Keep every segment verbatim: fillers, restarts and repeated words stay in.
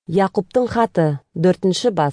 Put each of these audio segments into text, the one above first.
Якубтың хаты, төртінші бас.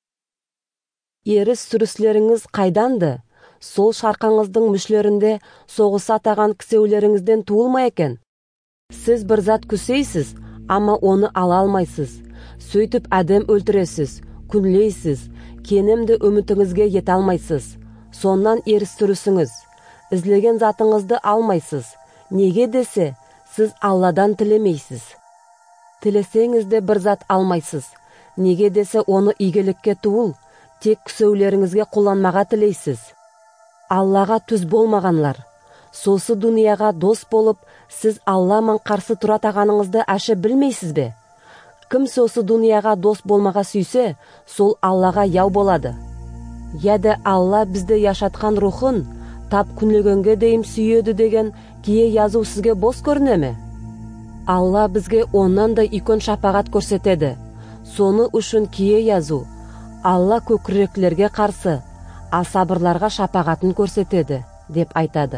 Еріс сүріслеріңіз қайданды? Сол шарқаңыздың мүшлерінде соғыс атаған кісеулеріңізден туылма екен. Сіз бір зат күсейсіз, ама оны ала алмайсыз. Сөйтіп әдем өлтіресіз, күнлейсіз, кенемді үмітіңізге ете алмайсыз. Соннан еріс сүрісіңіз, ізлеген затыңызды алмайсыз. Неге десе, сіз Алладан тілемейсіз. Тілесеңіз де бір зат алмайсыз. Неге десе оны игілікке туыл, тек күсеулеріңізге қоланмаға тілейсіз. Аллаға түз болмағанлар. Сосы дүнияға дос болып, сіз Алламан қарсы тұратағаныңызды әші білмейсіз бе? Кім сосы дүнияға дос болмаға сүйсе, сол Аллаға яу болады. Яды Алла бізді яшатқан рухын, тап күнлегенге дейім сүйеді деген кие язу сізге бос көріне ме? Алла бізге оннан да икон шапағат көрсетеді. Соны үшін кие язу. Алла көкіректілерге қарсы, асабырларға шапағатын көрсетеді, деп айтады.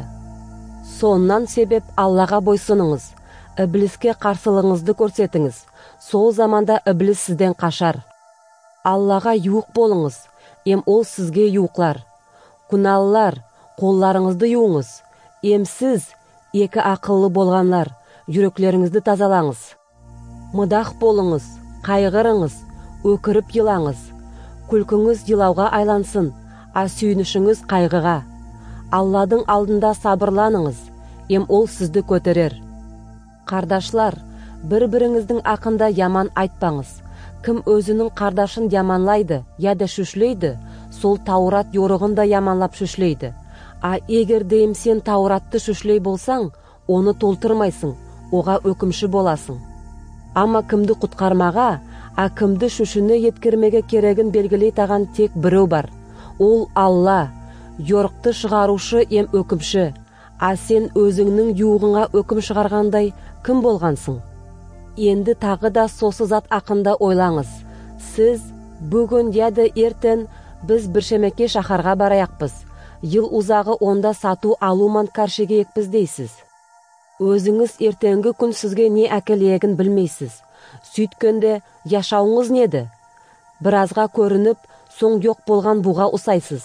Соннан себеп Аллаға бойсыныңыз, ібліске қарсылығыңызды көрсетіңіз. Сол заманда ібліс сізден қашар. Аллаға юық болыңыз, ем ол сізге юықлар. Күналылар, қолларыңызды юыңыз. Ем сіз, екі ақыллы болғанлар, жүректеріңізді тазалаңыз. Мыдақ болыңыз, қайғырыңыз, өкіріп елаңыз. Күлкіңіз елауға айлансын, а сүйінішіңіз қайғыға. Алладың алдында сабырланыңыз, ем ол сізді көтерер. Қардашлар, бір-біріңіздің ақында яман айтпаңыз. Кім өзінің қардашын яманлайды, яда шүшлейді, сол Таурат yorығын да яманлап шүшлейді. А егер дейім сен Тауратты шүшлей болсаң, оны толтырмайсың, оға өкімші боласың. Ама кімді құтқармаға, а кімді шүшіні еткірмеге керегін белгілей таған тек біреу бар. Ол Алла, yorықты шығарушы ем өкімші. А сен өзіңнің юғыңа өкім шығарғандай кім болғансың? Енді тағы да сосы зат ақында ойлаңыз. Сіз бүгін яды ертен біз біршемеке шахарға бараяқпыз. Ел ұзағы онда сату алуман каршеге екпіз дейсіз. Өзіңіз ертеңгі күн сізге не әкелегін білмейсіз. Сөйткенде яшауыңыз неді? Біразға көрініп, соң жоқ болған бұға ұсайсыз.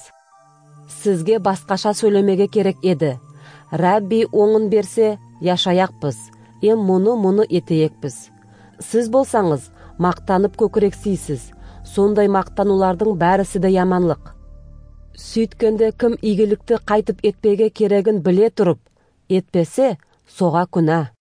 Сізге басқаша сөйлемеге керек еді. Рәбби оңын берсе, яшаяқпыз, ем мұны-мұны етейекпіз. Сіз болсаңыз, мақтанып көкірексейсіз. Сондай мақтанулардың бәрісі де яманлық. Сөйткенде кім игілікті қайтып етпеге керегін біле тұрып, етпесе, соға күнә.